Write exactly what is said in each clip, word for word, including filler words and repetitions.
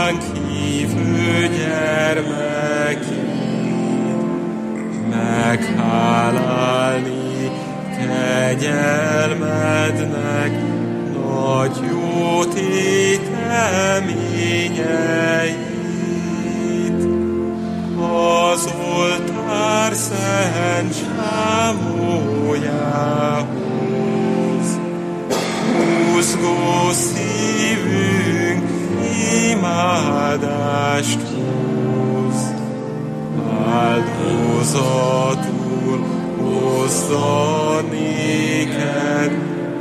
ránk hívő gyermekét, meghálálni kegyelmednek nagy jó téteményeit. Az oltár szent sámójához húzgó szívünk imádást hoz. Áldozatul hozza néked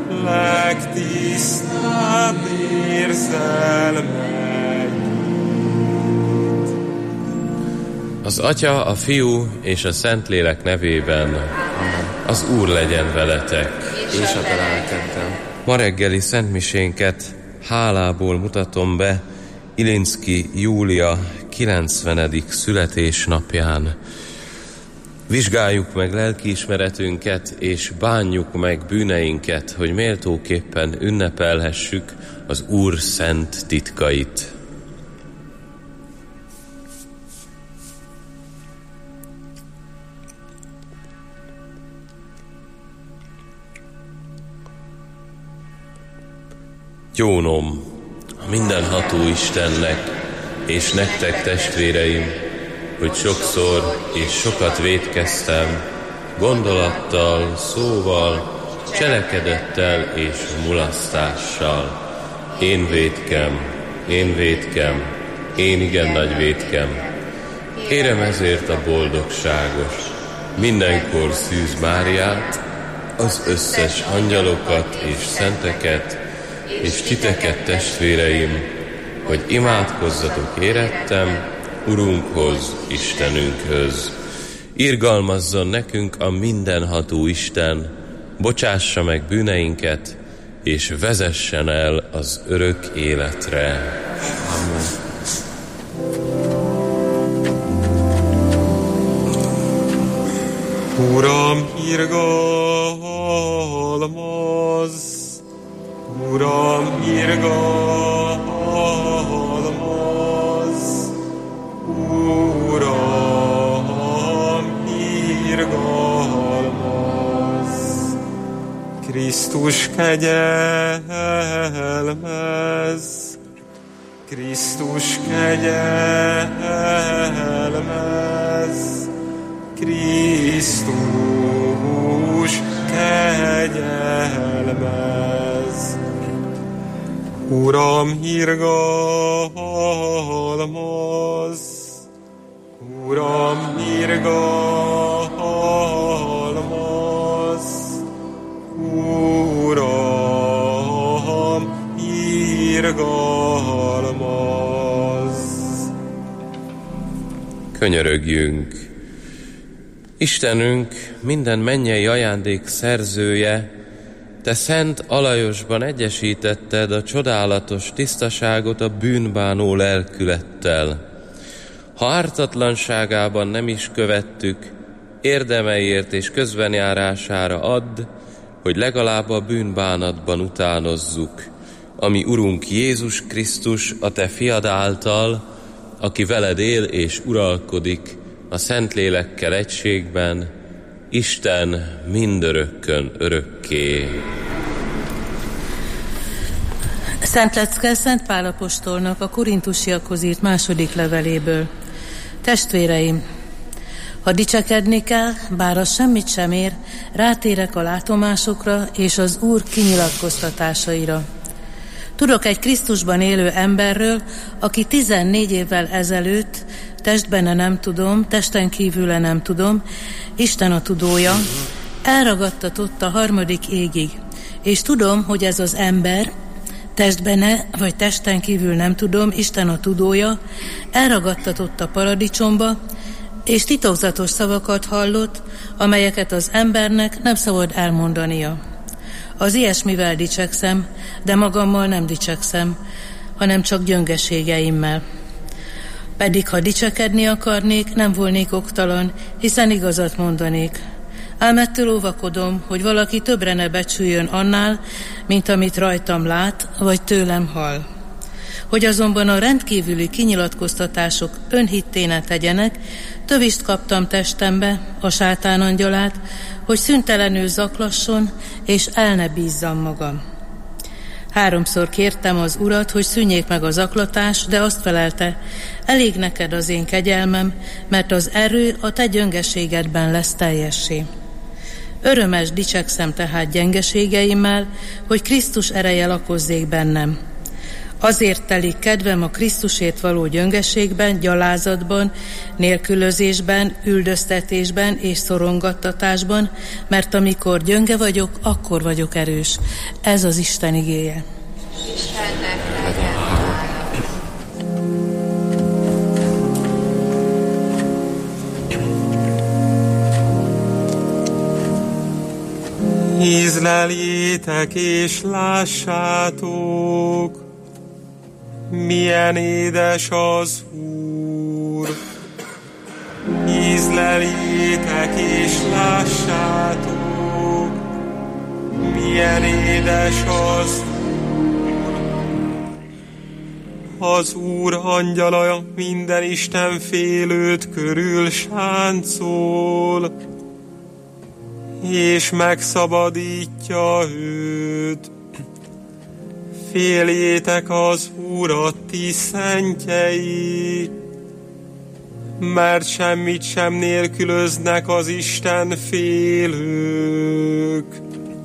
legtisztább érzelmeit. Az Atya, a Fiú és a Szentlélek nevében az Úr legyen veletek. És a te lelkeddel. Ma reggeli szentmisénket hálából mutatom be Ilinszki Júlia kilencvenedik születésnapján. Vizsgáljuk meg lelkiismeretünket, és bánjuk meg bűneinket, hogy méltóképpen ünnepelhessük az Úr szent titkait. Gyónom a mindenható Istennek, és nektek, testvéreim, hogy sokszor és sokat vétkeztem, gondolattal, szóval, cselekedettel és mulasztással. Én vétkem, én vétkem, én igen nagy vétkem. Kérem ezért a boldogságos, mindenkor Szűz Máriát, az összes angyalokat és szenteket, és titeket, testvéreim, hogy imádkozzatok érettem Urunkhoz, Istenünkhöz. Irgalmazzon nekünk a mindenható Isten, bocsássa meg bűneinket, és vezessen el az örök életre. Amen. Uram, irgalmazz! Uram, irgalmazz! Uram, irgalmazz! Krisztus kegyelmez! Krisztus kegyelmez! Krisztus kegyelmez! Uram, irgalmazz! Uram, irgalmazz! Uram, irgalmazz! Könyörögjünk! Istenünk, minden mennyei ajándék szerzője, te szent alajosban egyesítetted a csodálatos tisztaságot a bűnbánó lelkülettel. Ha ártatlanságában nem is követtük, érdemeiért és közbenjárására add, hogy legalább a bűnbánatban utánozzuk, ami Urunk Jézus Krisztus a te fiad által, aki veled él és uralkodik a Szentlélekkel egységben, Isten mindörökkön örökké. Szent Lecke Szent Pál apostolnak a korintusiakhoz írt második leveléből. Testvéreim, ha dicsekedni kell, bár az semmit sem ér, rátérek a látomásokra és az Úr kinyilatkoztatásaira. Tudok egy Krisztusban élő emberről, aki tizennégy évvel ezelőtt, testbenne nem tudom, testen kívüle nem tudom, Isten a tudója, elragadtatott a harmadik égig, és tudom, hogy ez az ember, testbenne vagy testen kívül nem tudom, Isten a tudója, elragadtatott a paradicsomba, és titokzatos szavakat hallott, amelyeket az embernek nem szabad elmondania. Az ilyesmivel dicsekszem, de magammal nem dicsekszem, hanem csak gyöngeségeimmel. Pedig ha dicsekedni akarnék, nem volnék oktalan, hiszen igazat mondanék. Ám ettől óvakodom, hogy valaki többre ne becsüljön annál, mint amit rajtam lát, vagy tőlem hall. Hogy azonban a rendkívüli kinyilatkoztatások önhitté tegyenek, tövist kaptam testembe, a sátán angyalát, hogy szüntelenül zaklasson, és el ne bízzam magam. Háromszor kértem az Urat, hogy szűnjék meg a zaklatás, de azt felelte, elég neked az én kegyelmem, mert az erő a te gyöngeségedben lesz teljessé. Örömes dicsekszem tehát gyengeségeimmel, hogy Krisztus ereje lakozzék bennem. Azért telik kedvem a Krisztusért való gyöngeségben, gyalázatban, nélkülözésben, üldöztetésben és szorongattatásban, mert amikor gyönge vagyok, akkor vagyok erős. Ez az Isten igéje. Istennek legyen hála. Ízleljétek és lássátok, milyen édes az Úr. Ízleljétek és lássátok, milyen édes az Úr. Az Úr angyala minden Isten félőt körül sáncol, és megszabadítja őt. Féljétek az Úrat, ti szentjei, mert semmit sem nélkülöznek az Isten félők.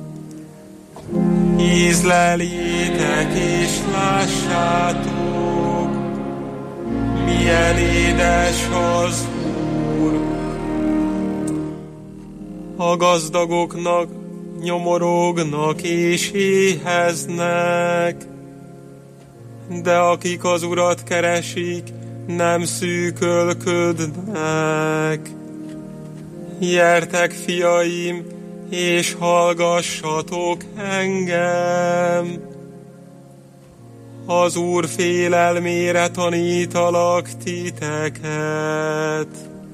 Ízleljétek és lássátok, milyen édes az Úr. A gazdagoknak nyomorognak és éheznek, de akik az Urat keresik, nem szűkölködnek. Gyertek, fiaim, és hallgassatok engem. Az Úr félelmére tanítalak titeket.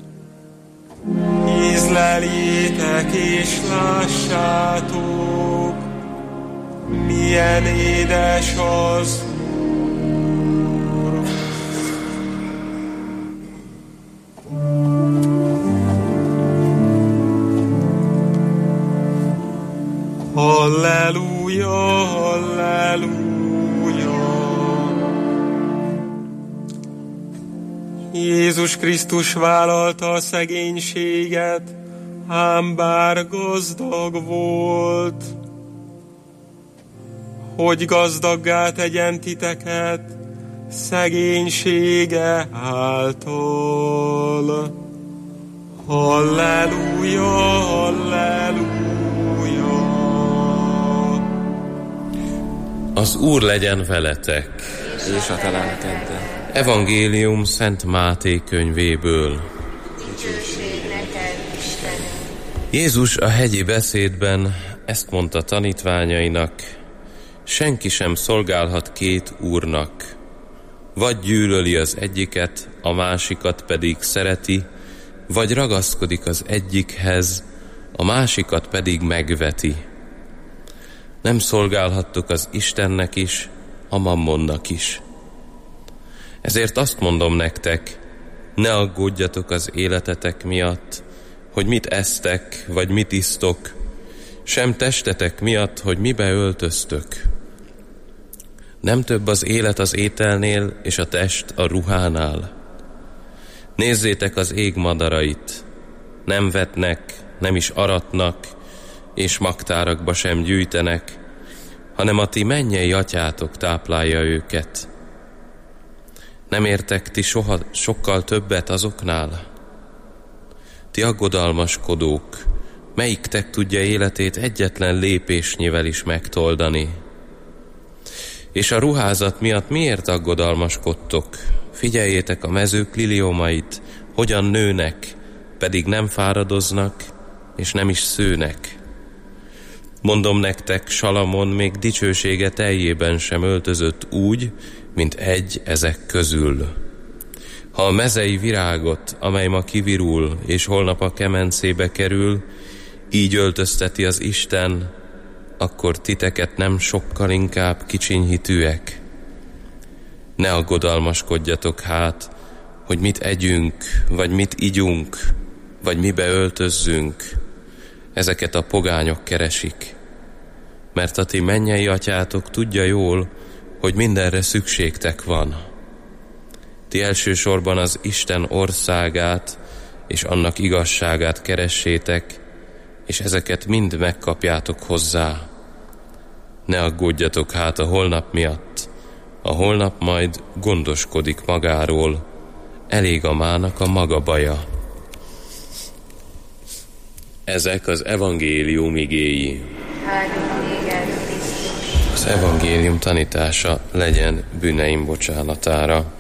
Ízleljétek és lássátok, milyen édes az Úr. Halleluja, halleluja. Jézus Krisztus vállalta a szegénységet, ám bár gazdag volt, hogy gazdaggá tegyen titeket szegénysége által. Halleluja, halleluja. Az Úr legyen veletek. És a te lelkeddel. Evangélium Szent Máté könyvéből. Dicsőség neked, Istenem. Jézus a hegyi beszédben ezt mondta tanítványainak: senki sem szolgálhat két úrnak, vagy gyűlöli az egyiket, a másikat pedig szereti, vagy ragaszkodik az egyikhez, a másikat pedig megveti. Nem szolgálhattok az Istennek is, a mammonnak is. Ezért azt mondom nektek, ne aggódjatok az életetek miatt, hogy mit esztek, vagy mit isztok, sem testetek miatt, hogy mibe öltöztök. Nem több az élet az ételnél, és a test a ruhánál. Nézzétek az ég madarait, nem vetnek, nem is aratnak, és magtárakba sem gyűjtenek, hanem a ti mennyei atyátok táplálja őket. Nem értek ti soha, sokkal többet azoknál? Ti aggodalmaskodók, melyiktek tudja életét egyetlen lépésnyivel is megtoldani? És a ruházat miatt miért aggodalmaskodtok? Figyeljétek a mezők liliomait, hogyan nőnek, pedig nem fáradoznak, és nem is szőnek. Mondom nektek, Salamon még dicsősége teljében sem öltözött úgy, mint egy ezek közül. Ha a mezei virágot, amely ma kivirul, és holnap a kemencébe kerül, így öltözteti az Isten, akkor titeket nem sokkal inkább kicsinyhitűek. Ne aggodalmaskodjatok hát, hogy mit együnk, vagy mit igyunk, vagy mibe öltözzünk. Ezeket a pogányok keresik. Mert a ti mennyei atyátok tudja jól, hogy mindenre szükségtek van. Ti elsősorban az Isten országát és annak igazságát keressétek, és ezeket mind megkapjátok hozzá. Ne aggódjatok hát a holnap miatt, a holnap majd gondoskodik magáról, elég a mának a maga baja. Ezek az evangélium igéi. Az evangélium tanítása legyen bűneim bocsánatára.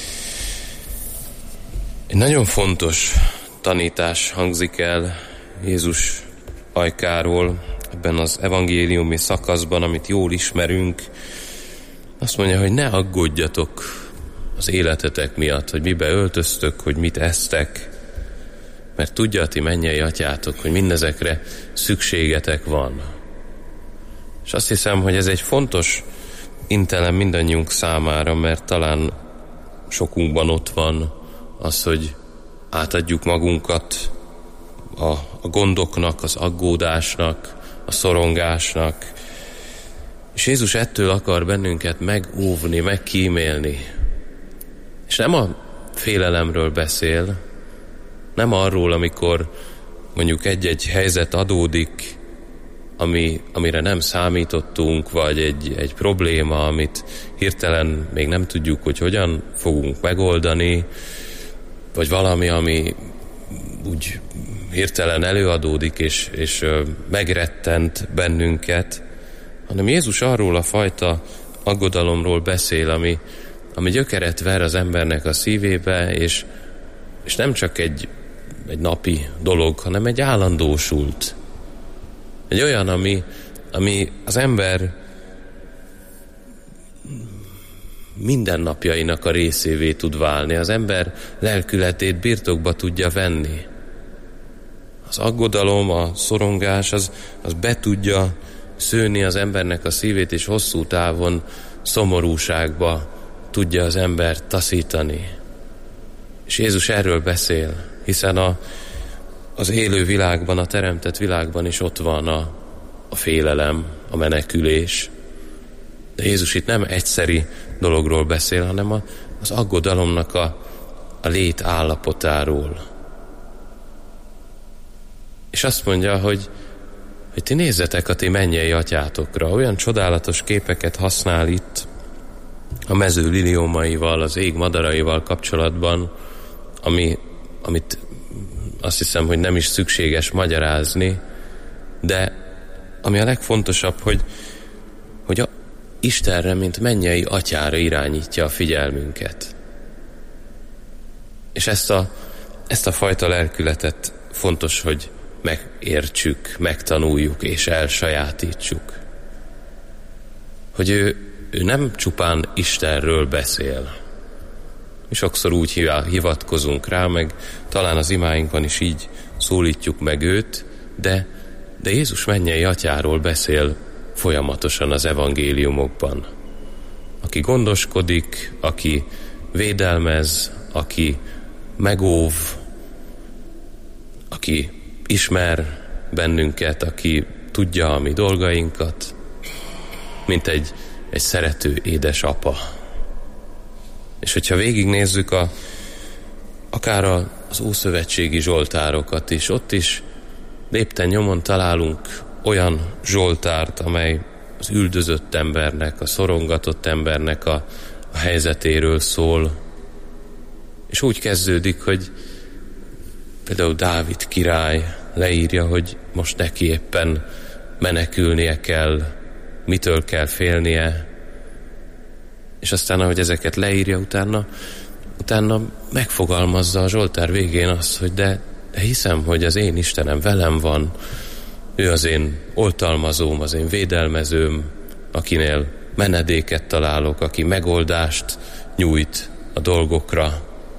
Egy nagyon fontos tanítás hangzik el Jézus ajkáról ebben az evangéliumi szakaszban, amit jól ismerünk. Azt mondja, hogy ne aggódjatok az életetek miatt, hogy mibe öltöztök, hogy mit esztek, mert tudja a ti mennyei atyátok, hogy mindezekre szükségetek van. És azt hiszem, hogy ez egy fontos intelem mindannyiunk számára, mert talán sokunkban ott van az, hogy átadjuk magunkat a, a gondoknak, az aggódásnak, a szorongásnak. És Jézus ettől akar bennünket megóvni, megkímélni. És nem a félelemről beszél, nem arról, amikor mondjuk egy-egy helyzet adódik, ami, amire nem számítottunk, vagy egy, egy probléma, amit hirtelen még nem tudjuk, hogy hogyan fogunk megoldani, vagy valami, ami úgy hirtelen előadódik, és, és megrettent bennünket, hanem Jézus arról a fajta aggodalomról beszél, ami, ami gyökeret ver az embernek a szívébe, és, és nem csak egy, egy napi dolog, hanem egy állandósult. Egy olyan, ami, ami az ember mindennapjainak a részévé tud válni. Az ember lelkületét birtokba tudja venni. Az aggodalom, a szorongás, az, az be tudja szőni az embernek a szívét, és hosszú távon szomorúságba tudja az embert taszítani. És Jézus erről beszél, hiszen a, az élő világban, a teremtett világban is ott van a, a félelem, a menekülés. De Jézus itt nem egyszeri dologról beszél, hanem a, az aggodalomnak a, a lét állapotáról. És azt mondja, hogy, hogy ti nézzetek a ti mennyei atyátokra. Olyan csodálatos képeket használ itt a mező liliomaival, az ég madaraival kapcsolatban, ami, amit azt hiszem, hogy nem is szükséges magyarázni, de ami a legfontosabb, hogy, hogy a Istenre, mint mennyei atyára irányítja a figyelmünket. És ezt a, ezt a fajta lelkületet fontos, hogy megértsük, megtanuljuk és elsajátítsuk. Hogy ő, ő nem csupán Istenről beszél. Mi sokszor úgy hivatkozunk rá, meg talán az imáinkban is így szólítjuk meg őt, de, de Jézus mennyei atyáról beszél folyamatosan az evangéliumokban. Aki gondoskodik, aki védelmez, aki megóv, aki ismer bennünket, aki tudja a mi dolgainkat, mint egy, egy szerető édesapa. És hogyha végignézzük a, akár az ószövetségi zsoltárokat is, ott is lépten nyomon találunk olyan zsoltárt, amely az üldözött embernek, a szorongatott embernek a, a helyzetéről szól. És úgy kezdődik, hogy például Dávid király leírja, hogy most neki éppen menekülnie kell, mitől kell félnie, és aztán, ahogy ezeket leírja, utána, utána megfogalmazza a zsoltár végén azt, hogy de, de hiszem, hogy az én Istenem velem van, ő az én oltalmazóm, az én védelmezőm, akinél menedéket találok, aki megoldást nyújt a dolgokra.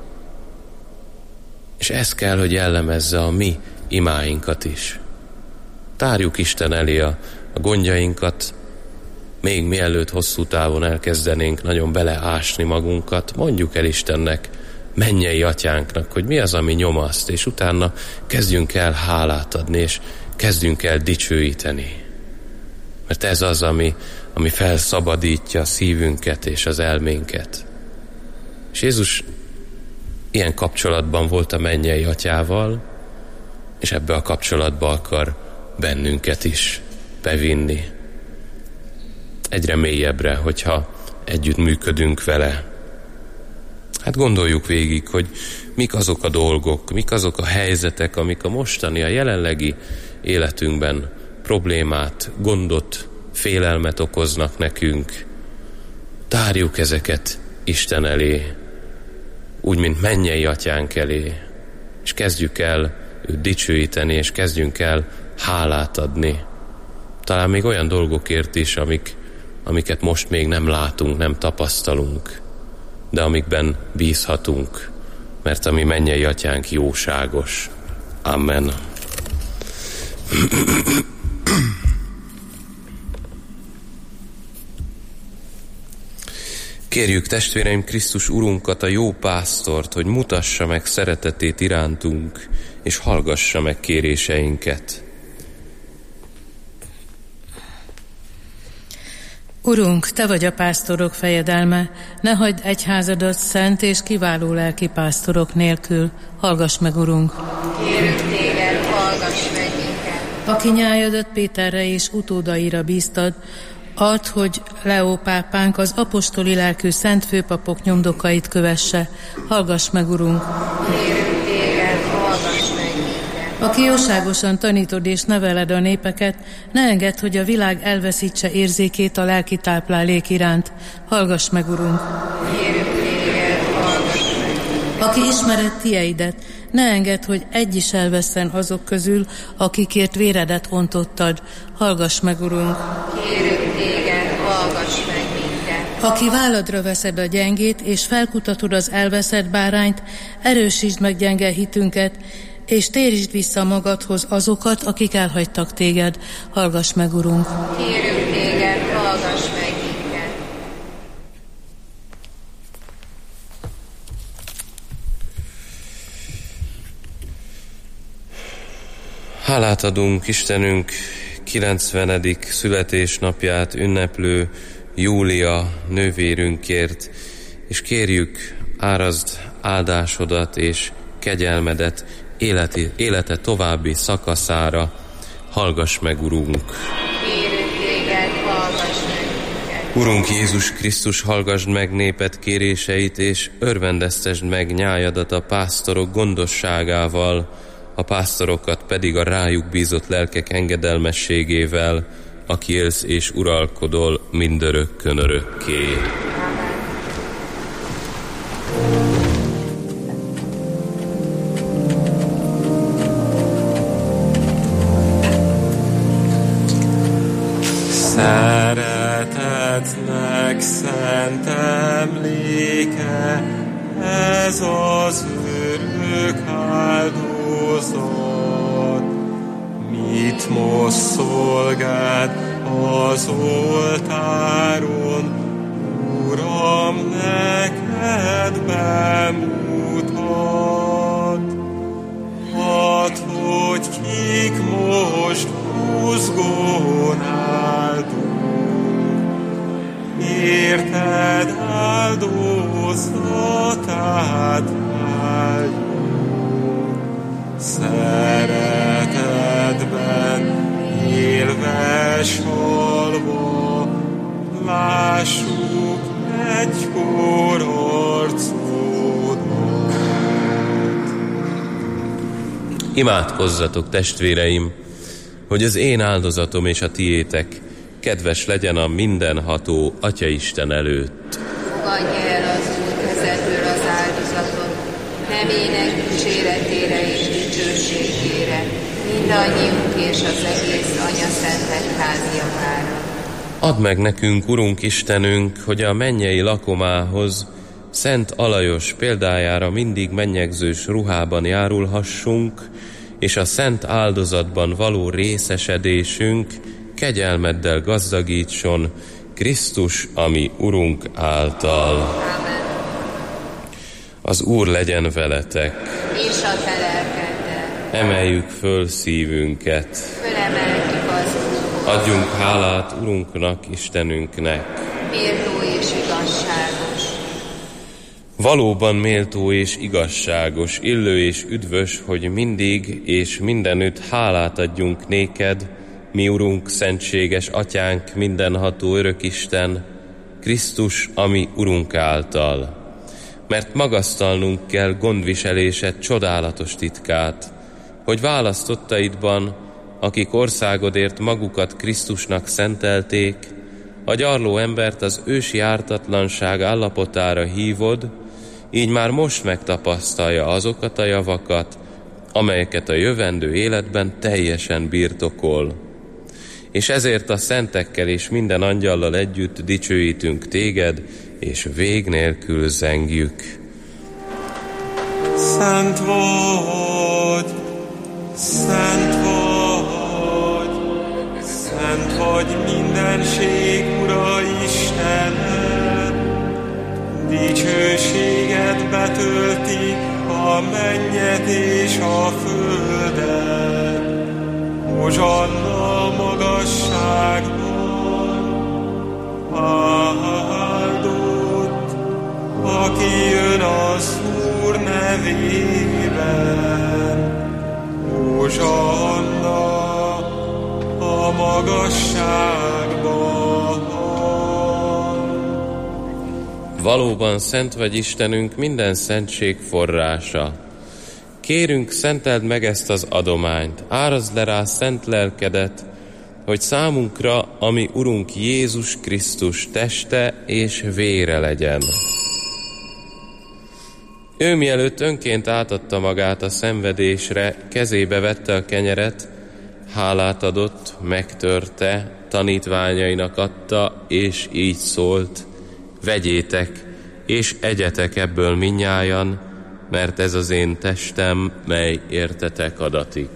És ez kell, hogy jellemezze a mi imáinkat is. Tárjuk Isten elé a, a gondjainkat, még mielőtt hosszú távon elkezdenénk nagyon beleásni magunkat, mondjuk el Istennek, mennyei atyánknak, hogy mi az, ami nyomaszt, és utána kezdjünk el hálát adni, és kezdjünk el dicsőíteni. Mert ez az, ami, ami felszabadítja a szívünket és az elménket. És Jézus ilyen kapcsolatban volt a mennyei atyával, és ebbe a kapcsolatba akar bennünket is bevinni. Egyre mélyebbre, hogyha együtt működünk vele. Hát gondoljuk végig, hogy mik azok a dolgok, mik azok a helyzetek, amik a mostani, a jelenlegi életünkben problémát, gondot, félelmet okoznak nekünk. Tárjuk ezeket Isten elé, úgy, mint mennyei atyánk elé, és kezdjük el őt dicsőíteni, és kezdjünk el hálát adni. Talán még olyan dolgokért is, amik, amiket most még nem látunk, nem tapasztalunk, de amikben bízhatunk, mert a mi mennyei atyánk jóságos. Amen. Kérjük, testvéreim, Krisztus Urunkat, a jó pásztort, hogy mutassa meg szeretetét irántunk, és hallgassa meg kéréseinket. Urunk, Te vagy a pásztorok fejedelme, ne hagyd egyházadat szent és kiváló lelki pásztorok nélkül. Hallgass meg, Urunk! Kérünk Téged, hallgass meg minket! Aki nyájadat Péterre és utódaira bíztad, add, hogy Leó pápánk az apostoli lelkű szent főpapok nyomdokait kövesse. Hallgass meg, Urunk! Kérünk Téged, hallgass meg minket! Aki jóságosan tanítod és neveled a népeket, ne engedd, hogy a világ elveszítse érzékét a lelki táplálék iránt. Hallgass meg, Urunk! Kérünk Téged, hallgass meg minket! Aki ismered tieidet, ne engedd, hogy egy is elvesszen azok közül, akikért véredet ontottad. Hallgass meg, Urunk! Kérünk Téged, hallgass meg minket! Aki válladra veszed a gyengét, és felkutatod az elveszett bárányt, erősítsd meg gyenge hitünket, és térítsd vissza magadhoz azokat, akik elhagytak téged. Hallgass meg, Urunk! Kérünk Téged, hallgass meg minket! Hálát adunk Istenünk kilencvenedik születésnapját ünneplő Júlia nővérünkért, és kérjük, árazd áldásodat és kegyelmedet életi, élete további szakaszára. Hallgass meg, Urunk! Kérünk Téged, hallgass meg minket! Urunk Jézus Krisztus, hallgassd meg néped kéréseit, és örvendeztesd meg nyájadat a pásztorok gondosságával, a pásztorokat pedig a rájuk bízott lelkek engedelmességével, aki élsz és uralkodol mindörökkön örökké. Szeretetnek szent emléke, ez az örök áldozat. Mit most szolgáld az oltáron, Uram, neked bemutat. Add, hogy kik most buzgón áldunk, érted áldozatát áldjuk. Szeretetben élve salva, lássuk egykor arcodat. Imádkozzatok, testvéreim, hogy az én áldozatom és a tiétek kedves legyen a mindenható Atyaisten előtt. Fogadj el az Úr kezedből az áldozatot, nemének dicséretére és dicsőségére, mindannyiunk és az egész Anyaszent Egyház javára. Add meg nekünk, Urunk Istenünk, hogy a mennyei lakomához, Szent Alajos példájára mindig mennyegzős ruhában járulhassunk, és a szent áldozatban való részesedésünk kegyelmeddel gazdagítson, Krisztus, ami Urunk által. Amen. Az Úr legyen veletek. És a te lelkeddel. Emeljük föl szívünket. Fölemeljük az Úrhoz. Adjunk hálát Urunknak, Istenünknek. Méltó és igazságos. Valóban méltó és igazságos, illő és üdvös, hogy mindig és mindenütt hálát adjunk néked, mi Urunk, szentséges Atyánk, mindenható Örökisten, Krisztus, ami Urunk által. Mert magasztalnunk kell gondviselésed csodálatos titkát, hogy választottaidban, akik országodért magukat Krisztusnak szentelték, a gyarló embert az ősi ártatlanság állapotára hívod, így már most megtapasztalja azokat a javakat, amelyeket a jövendő életben teljesen birtokol. És ezért a szentekkel és minden angyallal együtt dicsőítünk téged, és vég nélkül zengjük. Szent vagy, szent vagy, szent vagy mindenség, Ura Istened, dicsőséged betölti a mennyet és a földet. Hozsanna magasságban, áldott, aki jön az Úr nevében. Hozsanna a magasságban. Valóban szent vagy Istenünk, minden szentség forrása. Kérünk, szenteld meg ezt az adományt, árazd le rá szent lelkedet, hogy számunkra, ami Urunk Jézus Krisztus teste és vére legyen. Ő mielőtt önként átadta magát a szenvedésre, kezébe vette a kenyeret, hálát adott, megtörte, tanítványainak adta, és így szólt: vegyétek, és egyetek ebből mindnyájan, mert ez az én testem, mely értetek adatik.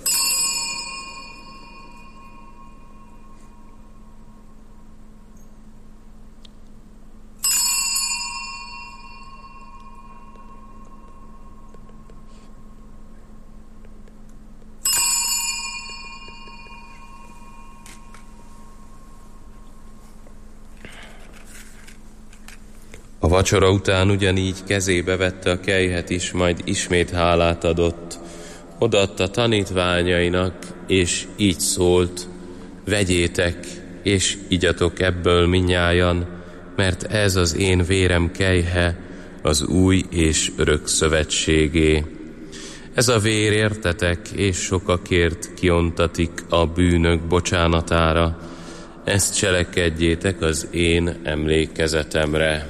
A vacsora után ugyanígy kezébe vette a kelyhet is, majd ismét hálát adott. Odaadta tanítványainak, és így szólt: vegyétek, és igyatok ebből mindnyájan, mert ez az én vérem kelyhe, az új és örök szövetségé. Ez a vér értetek, és sokakért kiontatik a bűnök bocsánatára. Ezt cselekedjétek az én emlékezetemre.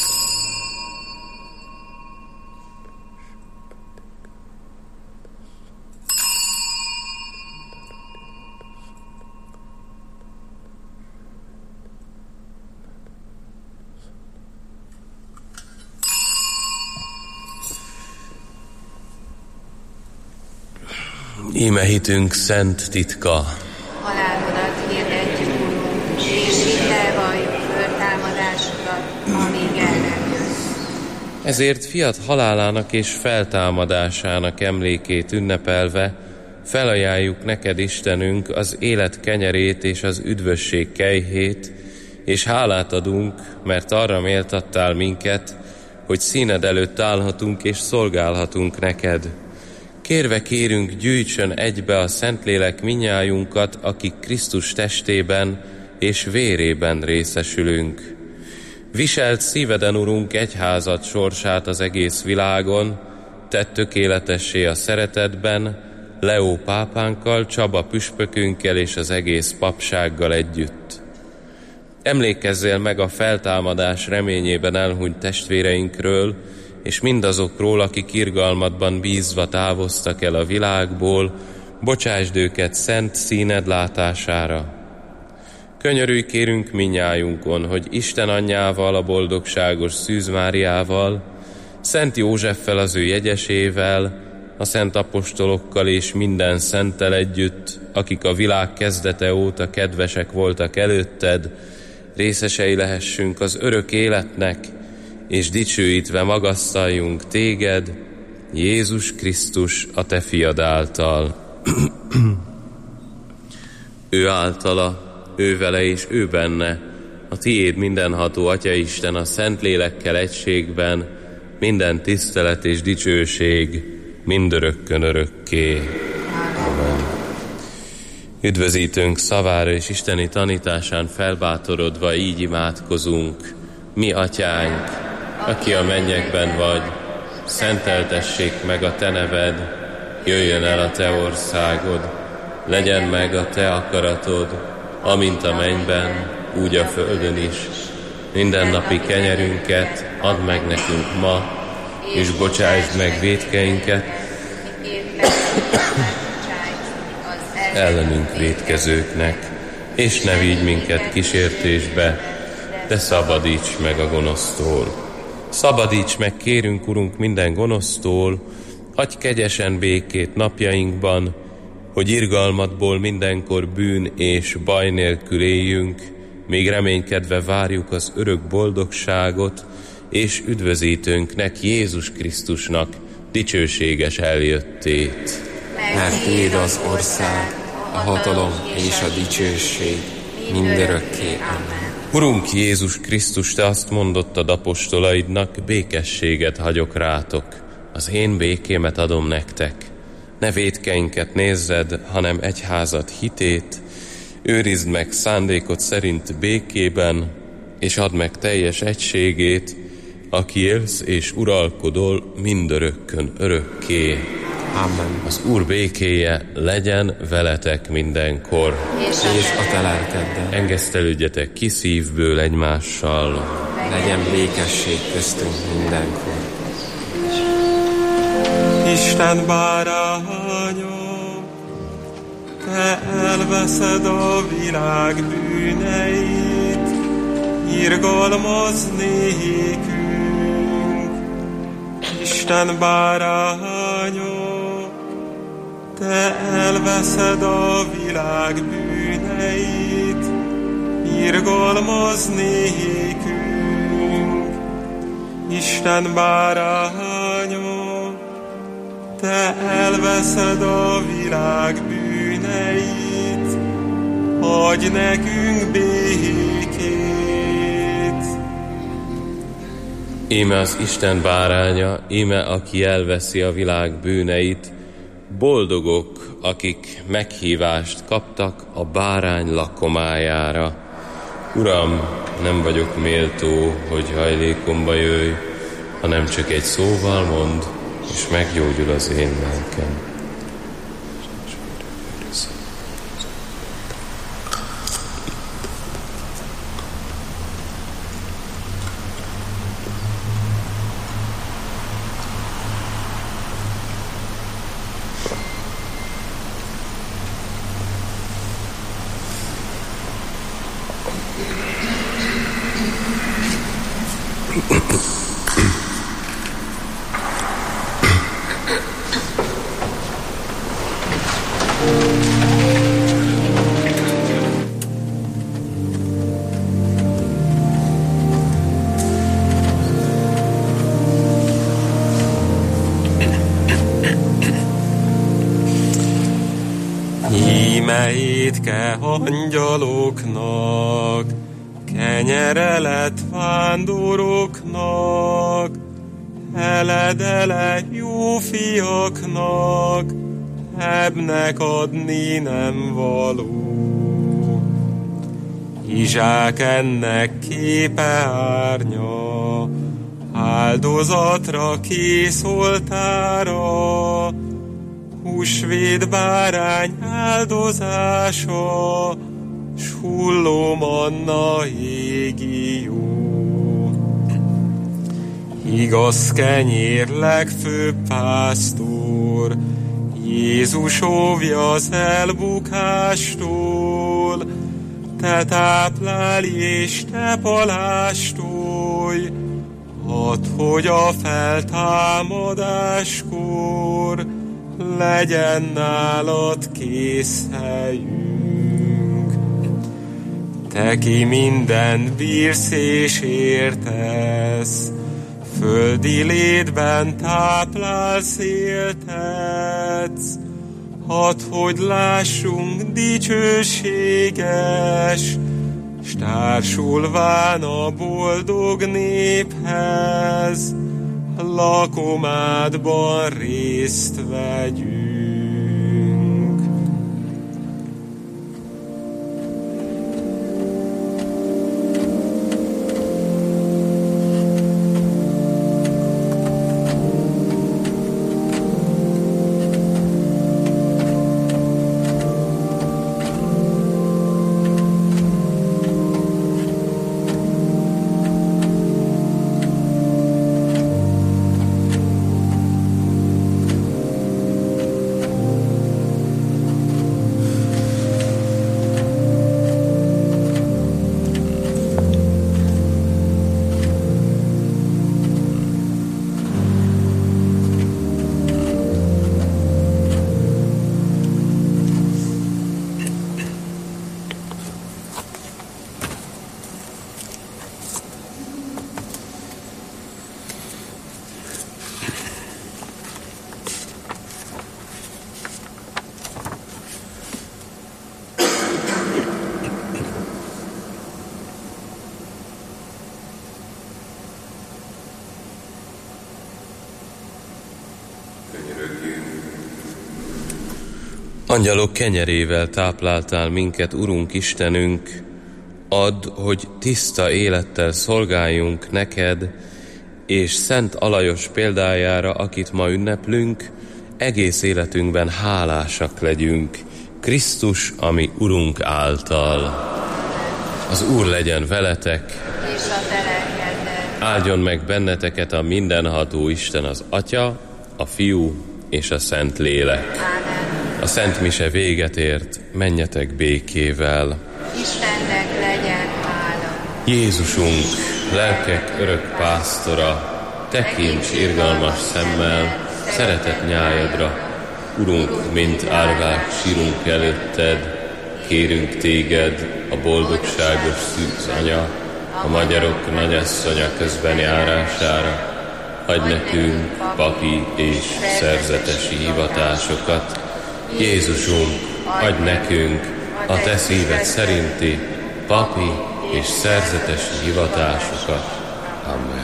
Íme hitünk szent titka. Halálodat hirdetjük, Urunk, és hiddel valljuk föltámadásodat, amíg el nem jössz. Ezért fiat halálának és feltámadásának emlékét ünnepelve felajánljuk neked, Istenünk, az élet kenyerét és az üdvösség kejhét, és hálát adunk, mert arra méltattál minket, hogy színed előtt állhatunk és szolgálhatunk neked. Kérve kérünk, gyűjtsön egybe a Szentlélek minnyájunkat, akik Krisztus testében és vérében részesülünk. Viselt szíveden, Urunk, egyházad sorsát az egész világon, tedd tökéletessé a szeretetben, Leó pápánkkal, Csaba püspökünkkel és az egész papsággal együtt. Emlékezzél meg a feltámadás reményében elhunyt testvéreinkről, és mindazokról, akik irgalmadban bízva távoztak el a világból, bocsásd őket szent színed látására. Könyörülj kérünk minnyájunkon, hogy Isten anyjával, a boldogságos Szűz Máriával, Szent Józseffel az ő jegyesével, a szent apostolokkal és minden szenttel együtt, akik a világ kezdete óta kedvesek voltak előtted, részesei lehessünk az örök életnek, és dicsőítve magasztaljunk téged, Jézus Krisztus, a te fiad által. Ő általa, ő vele és ő benne, a tiéd mindenható Atyaisten a Szentlélekkel egységben, minden tisztelet és dicsőség mindörökkön örökké. Amen. Üdvözítőnk szavára és isteni tanításán felbátorodva így imádkozunk. Mi atyánk, aki a mennyekben vagy, szenteltessék meg a te neved, jöjjön el a te országod, legyen meg a te akaratod, amint a mennyben, úgy a földön is. Mindennapi kenyerünket add meg nekünk ma, és bocsásd meg vétkeinket, ellenünk vétkezőknek, és ne vigy minket kísértésbe, de szabadíts meg a gonosztól. Szabadíts meg, kérünk, Urunk, minden gonosztól, adj kegyesen békét napjainkban, hogy irgalmatból mindenkor bűn és baj nélkül éljünk, még reménykedve várjuk az örök boldogságot, és üdvözítőnknek, Jézus Krisztusnak dicsőséges eljöttét. Mert tiéd az ország, a hatalom és a dicsőség mindörökké. Amen. Urunk Jézus Krisztus, te azt mondottad apostolaidnak, békességet hagyok rátok, az én békémet adom nektek. Ne vétkeinket nézzed, hanem egyházad hitét, őrizd meg szándékod szerint békében, és add meg teljes egységét, aki élsz és uralkodol mindörökkön örökké. Amen. Az Úr békéje legyen veletek mindenkor. És a te lelkeddel. Engesztelődjetek ki szívből egymással. Legyen békesség köztünk mindenkor. Isten báránya, te elveszed a világ bűneit, irgalmaz nékünk. Isten báránya, te elveszed a világ bűneit, irgalmaz nékünk. Isten báránya, te elveszed a világ bűneit, adj nekünk békét. Íme az Isten báránya, íme aki elveszi a világ bűneit, boldogok, akik meghívást kaptak a bárány lakomájára. Uram, nem vagyok méltó, hogy hajlékomba jöjj, hanem csak egy szóval mondd, és meggyógyul az én lelkem. Íme étke angyaloknak, kenyere lett vándoroknak, eledele jó fiaknak, ebbnek adni nem való. Izsák ennek képe árnya, áldozatra kész oltára, húsvét bárány áldozása, s hulló manna égi jó. Igaz kenyér legfőbb pásztor, Jézus óvja az elbukástól, te táplálj és te palástolj, add, hogy a feltámadáskor legyen nálad kész helyünk. te ki minden bírsz és értesz, földi létben táplálsz, éltetsz, hadd, hogy lássunk dicsőséges, s társulván a boldog néphez, lakomádban részt vegyünk. Angyalok kenyerével tápláltál minket, Urunk Istenünk, add, hogy tiszta élettel szolgáljunk neked, és Szent Alajos példájára, akit ma ünneplünk, egész életünkben hálásak legyünk, Krisztus, ami Urunk által. Az Úr legyen veletek, és a te lelkeddel. Áldjon meg benneteket a mindenható Isten, az Atya, a Fiú és a Szent Lélek. Ámen. A Szent Mise véget ért, menjetek békével. Istennek legyen hála. Jézusunk, lelkek örök pásztora, tekints irgalmas szemmel szeretett nyájadra. Urunk, mint árvák sírunk előtted, kérünk téged, a boldogságos szűz anya, a magyarok nagyasszonya közben járására. Adj nekünk papi és szerzetesi hivatásokat. Jézusunk, adj nekünk a te szíved szerinti papi és szerzetesi hivatásokat. Amen.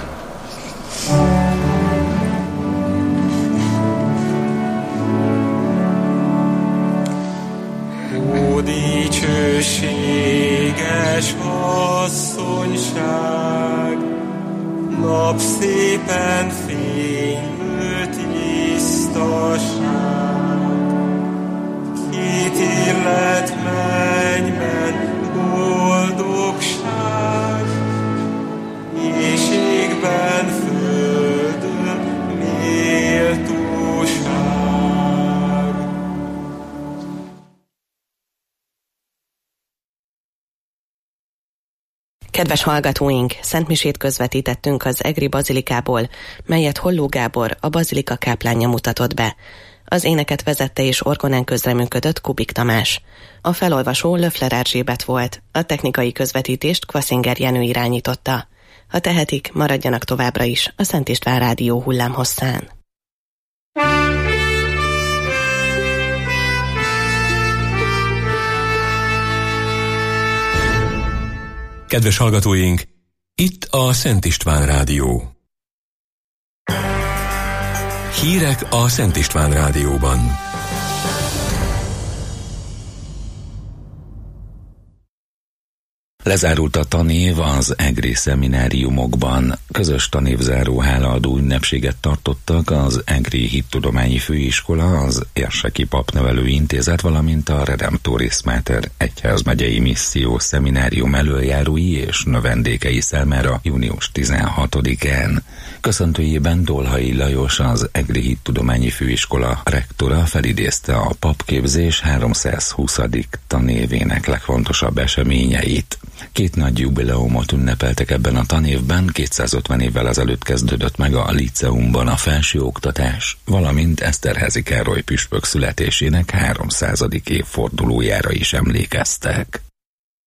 Ó, dicsőséges asszonyság, napszépen fénylő tisztaság, ítélet mennyben boldogság, éjségben földön méltóság. Kedves hallgatóink, szentmisét közvetítettünk az Egri bazilikából, melyet Holló Gábor, a bazilika káplánja mutatott be. Az éneket vezette és orgonán közreműködött Kubik Tamás. A felolvasó Löffler Erzsébet volt, a technikai közvetítést Kvaszinger Jenő irányította. Ha tehetik, maradjanak továbbra is a Szent István Rádió hullámhosszán. Kedves hallgatóink, itt a Szent István Rádió. Hírek a Szent István Rádióban. Lezárult a tanév az egri szemináriumokban. Közös tanévzáró hálaadó ünnepséget tartottak az Egri Hittudományi Főiskola, az Érseki Papnevelő Intézet, valamint a Redemptoris Mater egyházmegyei misszió szeminárium elöljárói és növendékei számára június tizenhatodikán. Köszöntőjében Dolhai Lajos, az Egri Hittudományi Főiskola rektora felidézte a papképzés háromszázhuszadik tanévének legfontosabb eseményeit. Két nagy jubileumot ünnepeltek ebben a tanévben, kétszázötven évvel ezelőtt kezdődött meg a líceumban a felsőoktatás, valamint Eszterházy Károly püspök születésének háromszázadik évfordulójára is emlékeztek.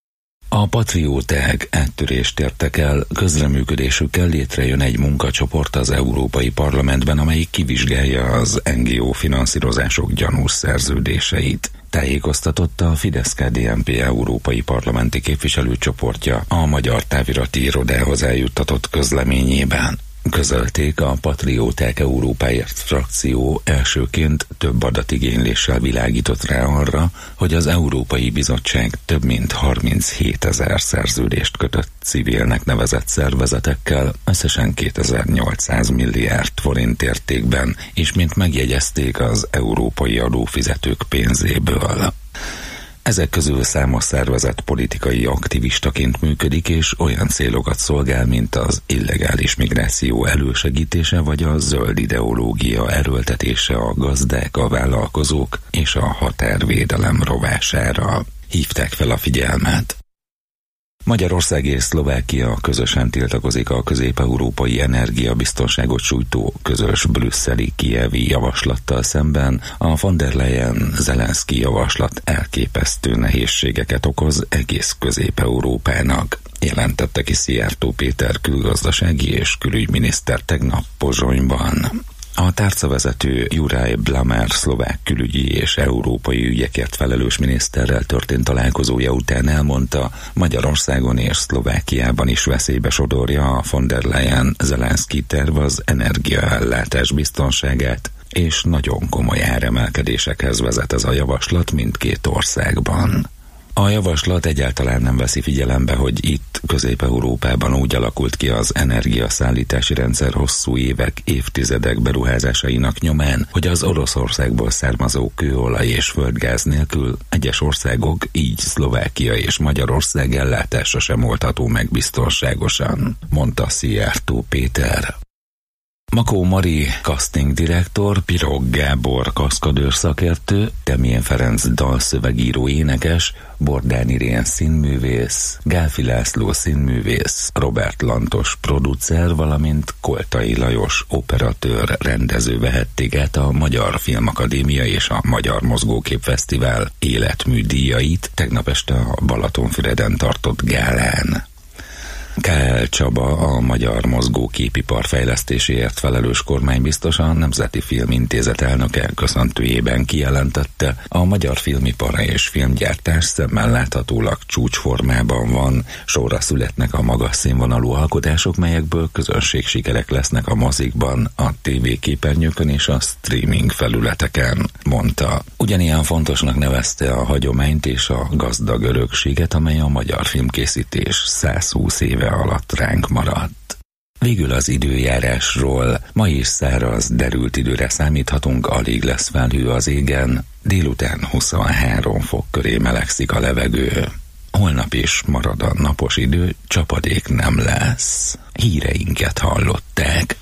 A patrióták áttörést értek el, közreműködésükkel létrejön egy munkacsoport az Európai Parlamentben, amelyik kivizsgálja az en gé ó finanszírozások gyanús szerződéseit. Tájékoztatott a Fidesz-ká dé en pé európai parlamenti képviselőcsoportja a Magyar Távirati Irodához eljuttatott közleményében. Közölték, a Patrióták Európáért frakció elsőként több adatigényléssel világított rá arra, hogy az Európai Bizottság több mint harminchétezer szerződést kötött civilnek nevezett szervezetekkel, összesen kétezer-nyolcszáz milliárd forint értékben, és mint megjegyezték, az európai adófizetők pénzéből. Ezek közül számos szervezet politikai aktivistaként működik, és olyan célokat szolgál, mint az illegális migráció elősegítése vagy a zöld ideológia erőltetése a gazdák, a vállalkozók és a határvédelem rovására. Hívták fel a figyelmet. Magyarország és Szlovákia közösen tiltakozik a közép-európai energiabiztonságot sújtó közös brüsszeli-kijevi javaslattal szemben. A von der Leyen-Zelenszky javaslat elképesztő nehézségeket okoz egész Közép-Európának, jelentette ki Szijjártó Péter külgazdasági és külügyminiszter tegnap Pozsonyban. A tárcavezető Juraj Blamer szlovák külügyi és európai ügyekért felelős miniszterrel történt találkozója után elmondta, Magyarországon és Szlovákiában is veszélybe sodorja a von der Leyen-Zelenszky terv az energiaellátás biztonságát, és nagyon komoly áremelkedésekhez vezet ez a javaslat mindkét országban. A javaslat egyáltalán nem veszi figyelembe, hogy itt Közép-Európában úgy alakult ki az energiaszállítási rendszer hosszú évek, évtizedek beruházásainak nyomán, hogy az Oroszországból származó kőolaj és földgáz nélkül egyes országok, így Szlovákia és Magyarország ellátása sem oldható meg biztonságosan, mondta Szijjártó Péter. Makó Mari casting direktor, Pirog Gábor kaszkadőr szakértő, Temjén Ferenc dalszövegíró énekes, Bordán Irén színművész, Gálfi László színművész, Robert Lantos producer, valamint Koltai Lajos operatőr rendező vehették át a Magyar Filmakadémia és a Magyar Mozgóképfesztivál életmű díjait tegnap este a Balatonfüreden tartott gálán. ká el Csaba, a magyar mozgóképipar fejlesztéséért felelős kormánybiztos, a Nemzeti Filmintézet elnöke köszöntőjében kijelentette, a magyar filmipar és filmgyártás szemmel láthatólag csúcsformában van, sorra születnek a magas színvonalú alkotások, melyekből közönségsikerek lesznek a mozikban, a tévéképernyőkön és a streaming felületeken, mondta. Ugyanilyen fontosnak nevezte a hagyományt és a gazdag örökséget, amely a magyar filmkészítés százhúsz éve alatt ránk maradt. Végül az időjárásról. Ma is száraz, derült időre számíthatunk, alig lesz felhő az égen, délután huszonhárom fok köré melegszik a levegő. Holnap is marad a napos idő, csapadék nem lesz. Híreinket hallották.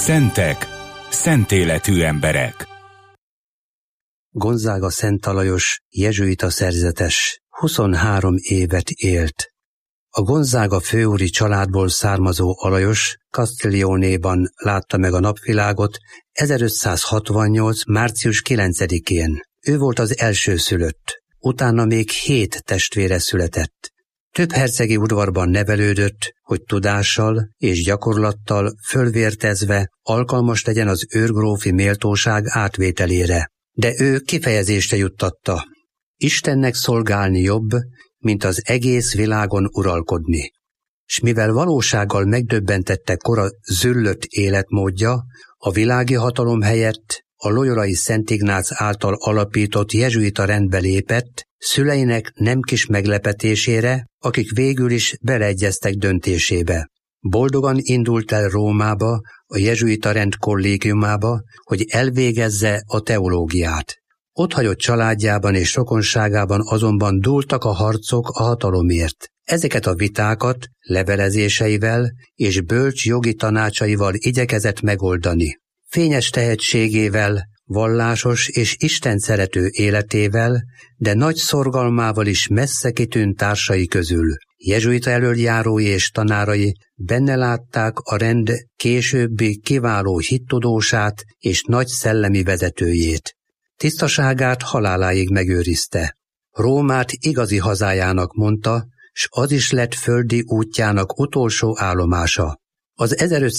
Szentek, szentéletű emberek. Gonzaga Szent Alajos jezsuita szerzetes huszonhárom évet élt. A Gonzaga főúri családból származó Alajos Castiglionéban látta meg a napvilágot ezerötszázhatvannyolc. március kilencedikén. Ő volt az elsőszülött, utána még hét testvére született. Több hercegi udvarban nevelődött, hogy tudással és gyakorlattal fölvértezve alkalmas legyen az őrgrófi méltóság átvételére. De ő kifejezésre juttatta: Istennek szolgálni jobb, mint az egész világon uralkodni. S mivel valósággal megdöbbentette kora züllött életmódja, a világi hatalom helyett a loyolai Szent Ignác által alapított jezsuita rendbe lépett, szüleinek nem kis meglepetésére, akik végül is beleegyeztek döntésébe. Boldogan indult el Rómába, a jezsuita rend kollégiumába, hogy elvégezze a teológiát. Otthagyott családjában és rokonságában azonban dúltak a harcok a hatalomért. Ezeket a vitákat levelezéseivel és bölcs jogi tanácsaival igyekezett megoldani. Fényes tehetségével, vallásos és Isten szerető életével, de nagy szorgalmával is messze kitűnt társai közül. Jezsuita elöljárói és tanárai benne látták a rend későbbi kiváló hittudósát és nagy szellemi vezetőjét. Tisztaságát haláláig megőrizte. Rómát igazi hazájának mondta, s az is lett földi útjának utolsó állomása. Az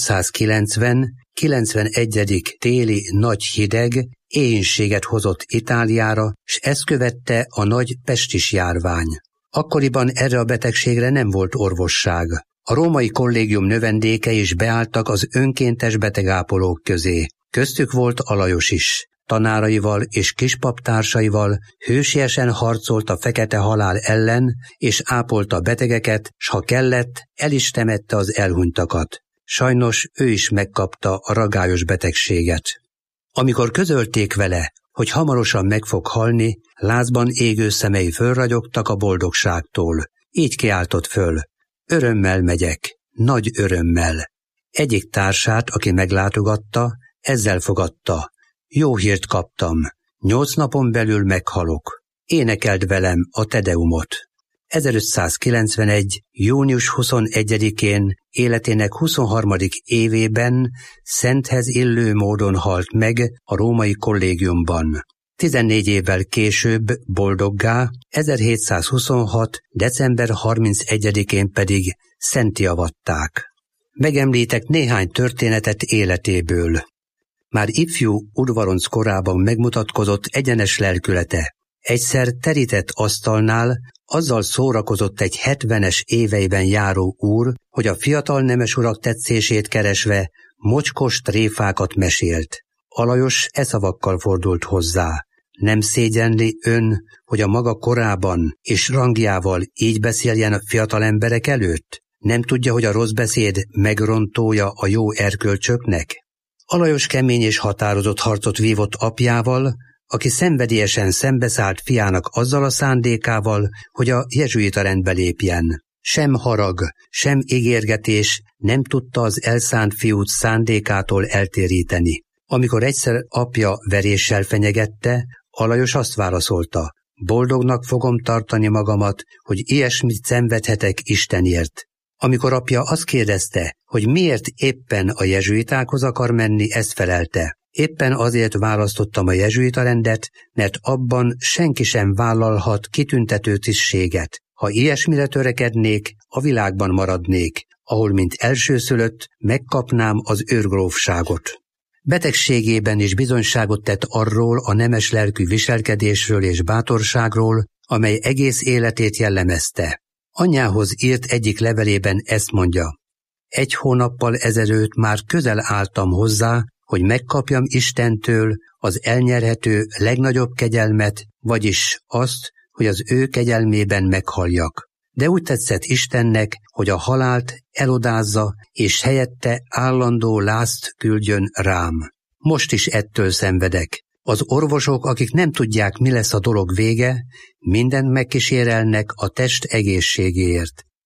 ezerötszázkilencven-kilencvenegyedik téli nagy hideg éhínséget hozott Itáliára, s ezt követte a nagy pestis járvány. Akkoriban erre a betegségre nem volt orvosság. A római kollégium növendéke is beálltak az önkéntes betegápolók közé. Köztük volt Alajos is. Tanáraival és kispaptársaival hősiesen harcolt a fekete halál ellen, és ápolta a betegeket, s ha kellett, el is temette az elhunytakat. Sajnos ő is megkapta a ragályos betegséget. Amikor közölték vele, hogy hamarosan meg fog halni, lázban égő szemei fölragyogtak a boldogságtól. Így kiáltott föl: örömmel megyek, nagy örömmel. Egyik társát, aki meglátogatta, ezzel fogadta: jó hírt kaptam, nyolc napon belül meghalok. Énekeld velem a Tedeumot. ezerötszázkilencvenegy. június huszonegyedikén életének huszonharmadik évében szenthez illő módon halt meg a római kollégiumban. tizennégy évvel később boldoggá, ezerhétszázhuszonhat. december harmincegyedikén pedig szentté avatták. Megemlítek néhány történetet életéből. Már ifjú udvaronc korában megmutatkozott egyenes lelkülete. Egyszer terített asztalnál azzal szórakozott egy hetvenes éveiben járó úr, hogy a fiatal nemes urak tetszését keresve mocskos tréfákat mesélt. Alajos e szavakkal fordult hozzá: nem szégyenli ön, hogy a maga korában és rangjával így beszéljen a fiatal emberek előtt? Nem tudja, hogy a rossz beszéd megrontója a jó erkölcsöknek? Alajos kemény és határozott harcot vívott apjával, aki szenvedélyesen szembeszállt fiának azzal a szándékával, hogy a jezsuita rendbe lépjen. Sem harag, sem ígérgetés nem tudta az elszánt fiút szándékától eltéríteni. Amikor egyszer apja veréssel fenyegette, Alajos azt válaszolta: boldognak fogom tartani magamat, hogy ilyesmit szenvedhetek Istenért. Amikor apja azt kérdezte, hogy miért éppen a jezsuitákhoz akar menni, ezt felelte: éppen azért választottam a jezsuita rendet, mert abban senki sem vállalhat kitüntető tisztséget. Ha ilyesmire törekednék, a világban maradnék, ahol mint elsőszülött megkapnám az őrgrófságot. Betegségében is bizonyságot tett arról a nemes lelkű viselkedésről és bátorságról, amely egész életét jellemezte. Anyjához írt egyik levelében ezt mondja: egy hónappal ezelőtt már közel álltam hozzá, hogy megkapjam Istentől az elnyerhető legnagyobb kegyelmet, vagyis azt, hogy az ő kegyelmében meghaljak. De úgy tetszett Istennek, hogy a halált elodázza, és helyette állandó lázt küldjön rám. Most is ettől szenvedek. Az orvosok, akik nem tudják, mi lesz a dolog vége, mindent megkísérelnek a test egészségéért.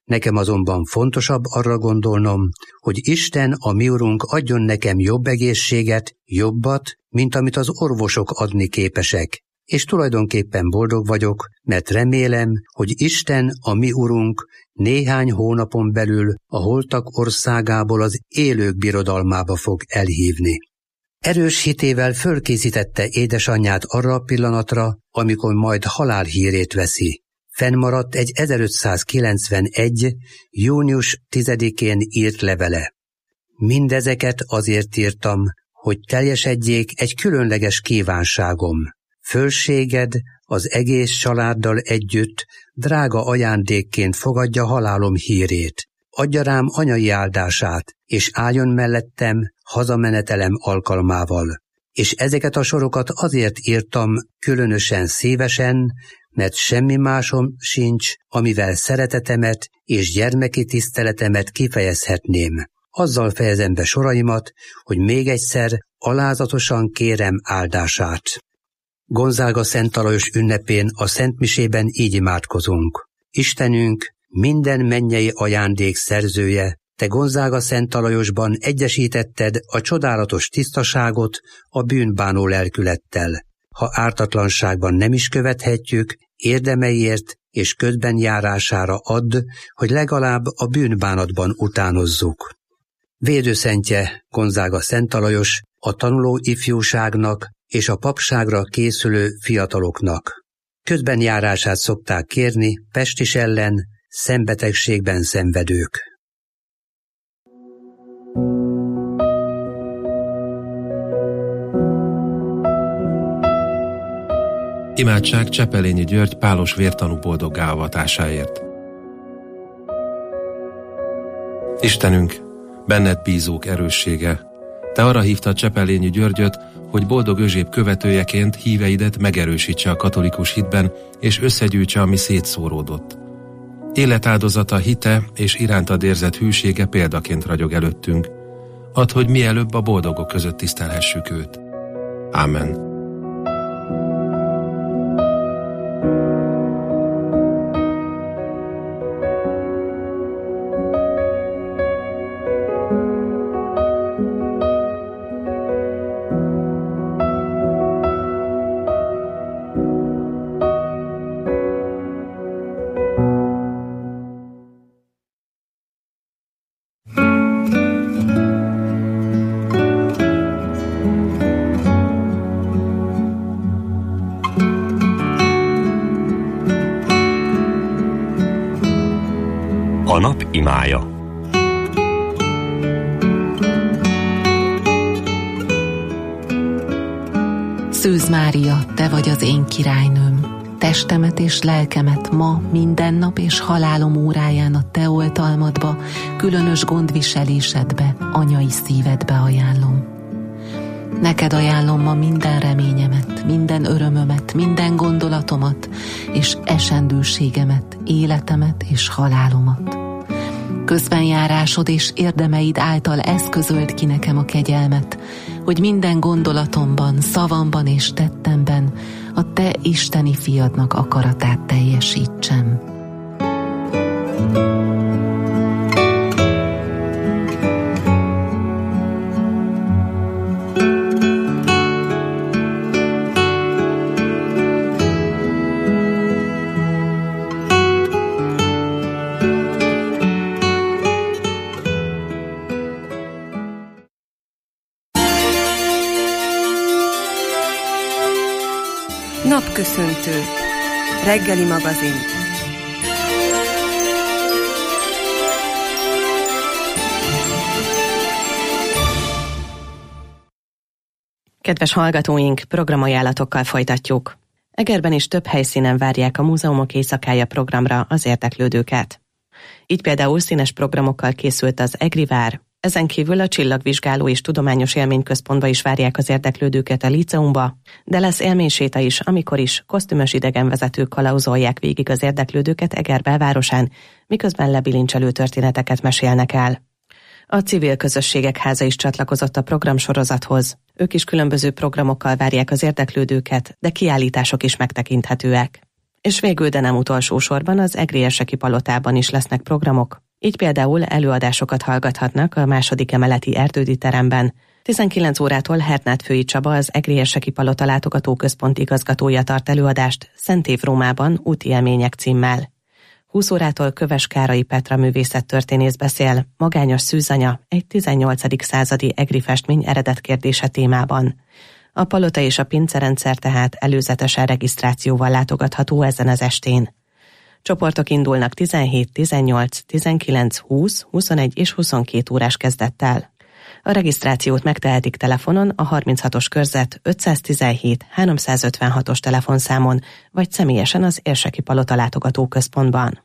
Nekem azonban fontosabb arra gondolnom, hogy Isten, a mi Urunk adjon nekem jobb egészséget, jobbat, mint amit az orvosok adni képesek. És tulajdonképpen boldog vagyok, mert remélem, hogy Isten, a mi Urunk néhány hónapon belül a holtak országából az élők birodalmába fog elhívni. Erős hitével fölkészítette édesanyját arra a pillanatra, amikor majd halálhírét veszi. Fennmaradt egy ezerötszázkilencvenegy. június tizedikén írt levele. Mindezeket azért írtam, hogy teljesedjék egy különleges kívánságom. Fölséged az egész családdal együtt drága ajándékként fogadja halálom hírét. Adja rám anyai áldását, és álljon mellettem hazamenetelem alkalmával. És ezeket a sorokat azért írtam különösen szívesen, mert semmi másom sincs, amivel szeretetemet és gyermeki tiszteletemet kifejezhetném. Azzal fejezem be soraimat, hogy még egyszer alázatosan kérem áldását. Gonzága Szent Alajos ünnepén a szentmisében így imádkozunk. Istenünk, minden mennyei ajándék szerzője, te Gonzága Szent Alajosban egyesítetted a csodálatos tisztaságot a bűnbánó lelkülettel. Ha ártatlanságban nem is követhetjük, érdemeiért és közben járására add, hogy legalább a bűnbánatban utánozzuk. Védőszentje Gonzága Szent Alajos a tanuló ifjúságnak és a papságra készülő fiataloknak. Közben járását szokták kérni pestis ellen, szembetegségben szenvedők. Imádság Csepelényi György pálos vértanú boldoggá avatásáért. Istenünk, benned bízók erőssége, te arra hívtad Csepelényi Györgyöt, hogy boldog Özséb követőjeként híveidet megerősítse a katolikus hitben, és összegyűjtse, ami szétszóródott. Életáldozata, hite és irántad érzett hűsége példaként ragyog előttünk. Add, hogy mielőbb a boldogok között tisztelhessük őt. Ámen. A nap imája. Szűz Mária, te vagy az én királynőm. Testemet és lelkemet ma, minden nap és halálom óráján a te oltalmadba, különös gondviselésedbe, anyai szívedbe ajánlom. Neked ajánlom ma minden reményemet, minden örömömet, minden gondolatomat, és esendőségemet, életemet és halálomat. Közbenjárásod és érdemeid által eszközöld ki nekem a kegyelmet, hogy minden gondolatomban, szavamban és tettemben a te isteni fiadnak akaratát teljesítsem. Napköszöntő. Reggeli magazin. Kedves hallgatóink, programajánlatokkal folytatjuk. Egerben is több helyszínen várják a Múzeumok éjszakája programra az érdeklődőket. Így például színes programokkal készült az Egri Vár, ezen kívül a Csillagvizsgáló és Tudományos Élményközpontba is várják az érdeklődőket a Líceumba, de lesz élményséta is, amikor is kosztümös idegenvezetők kalauzolják végig az érdeklődőket Eger belvárosán, miközben lebilincselő történeteket mesélnek el. A Civil Közösségek Háza is csatlakozott a programsorozathoz. Ők is különböző programokkal várják az érdeklődőket, de kiállítások is megtekinthetőek. És végül, de nem utolsó sorban az egri érseki palotában is lesznek programok. Így például előadásokat hallgathatnak a második emeleti erdődi teremben. tizenkilenc órától Hernád-Fői Csaba, az egri érseki palota látogatóközpont igazgatója tart előadást Szent Év Rómában úti élmények címmel. húsz órától Köves Kárai Petra művészettörténész beszél Magányos szűzanya, egy tizennyolcadik századi egri festmény eredetkérdése témában. A palota és a pincerendszer tehát előzetesen regisztrációval látogatható ezen az estén. Csoportok indulnak tizenhét, tizennyolc, tizenkilenc, húsz, huszonegy és huszonkét órás kezdettel. A regisztrációt megtehetik telefonon a harminchatos körzet ötszáztizenhét háromszázötvenhatos telefonszámon, vagy személyesen az Érseki Palota látogatóközpontban.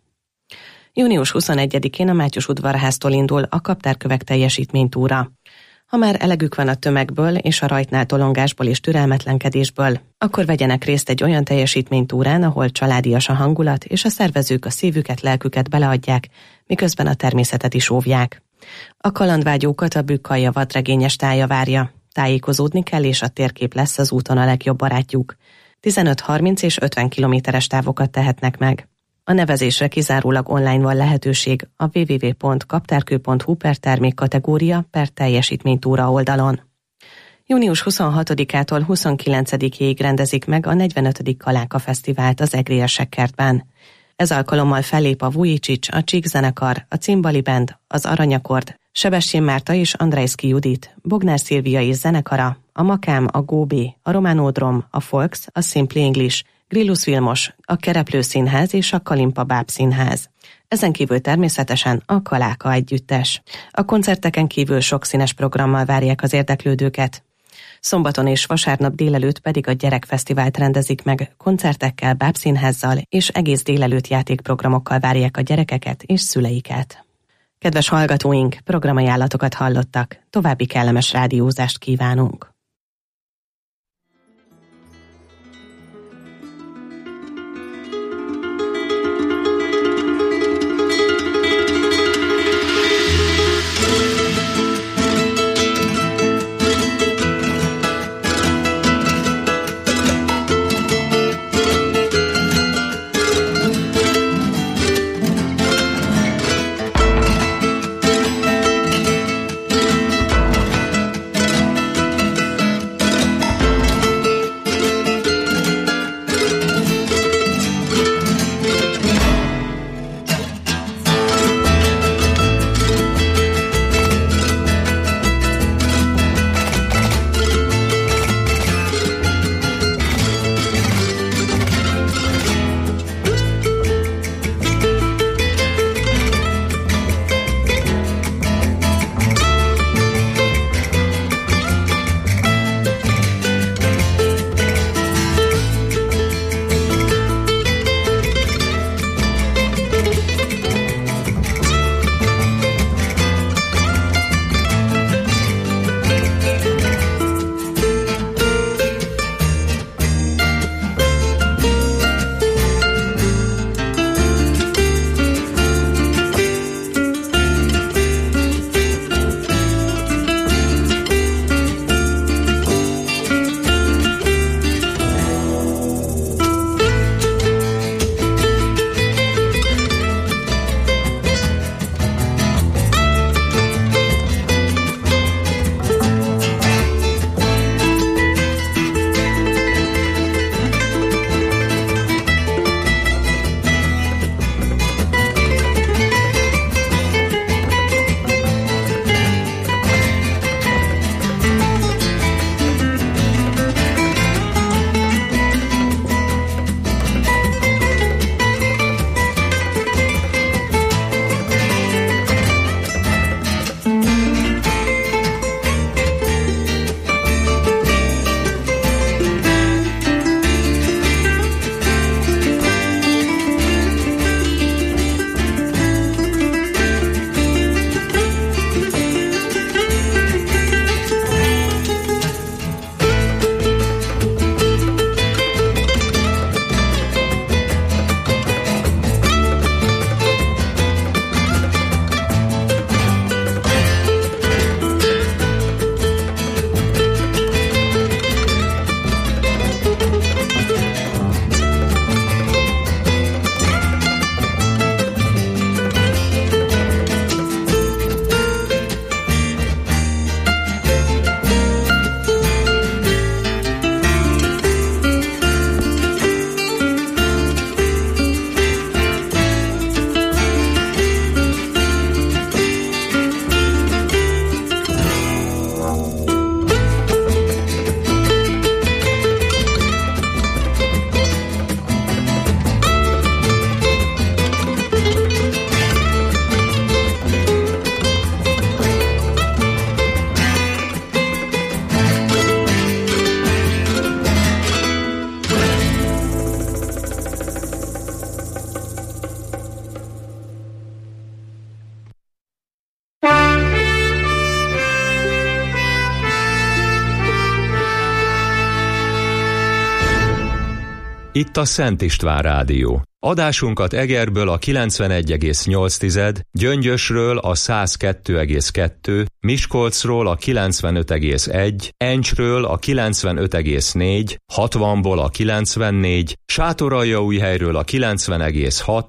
június huszonegyedikén a Mátyus udvarháztól indul a kaptárkövek teljesítménytúra. Ha már elegük van a tömegből és a rajtnál tolongásból és türelmetlenkedésből, akkor vegyenek részt egy olyan teljesítménytúrán, ahol családias a hangulat, és a szervezők a szívüket, lelküket beleadják, miközben a természetet is óvják. A kalandvágyókat a Bükkalja vadregényes tája várja. Tájékozódni kell, és a térkép lesz az úton a legjobb barátjuk. tizenöt, harminc és ötven kilométeres távokat tehetnek meg. A nevezésre kizárólag online van lehetőség a double-u double-u double-u pont kaptárkő pont hu per termék kategória per teljesítménytúra oldalon. június huszonhatodikától huszonkilencedikéig rendezik meg a negyvenötödik Kaláka Fesztivált az egri érsekkertben. Ez alkalommal fellép a Vujicic, a Csík zenekar, a Cimbali Band, az Aranyakord, Sebestyén Márta és Andrejszki Judit, Bognár Szilvia és zenekara, a Makám, a Góbé, a Románódrom, a Folks, a Simply English, Grillus Vilmos, a Kereplő Színház és a Kalimpa Báb Színház. Ezen kívül természetesen a Kaláka együttes. A koncerteken kívül sok színes programmal várják az érdeklődőket. Szombaton és vasárnap délelőtt pedig a Gyerekfesztivált rendezik meg, koncertekkel, bábszínházzal és egész délelőtt játékprogramokkal várják a gyerekeket és szüleiket. Kedves hallgatóink, programajánlatokat hallottak, további kellemes rádiózást kívánunk! Itt a Szent István Rádió. Adásunkat Egerből a kilencvenegy egész nyolc, Gyöngyösről a száz kettő egész kettő, Miskolcról a kilencvenöt egész egy, Encsről a kilencvenöt egész négy, hatvanból a kilencvennégy, Sátoraljaújhelyről a kilencven egész hat,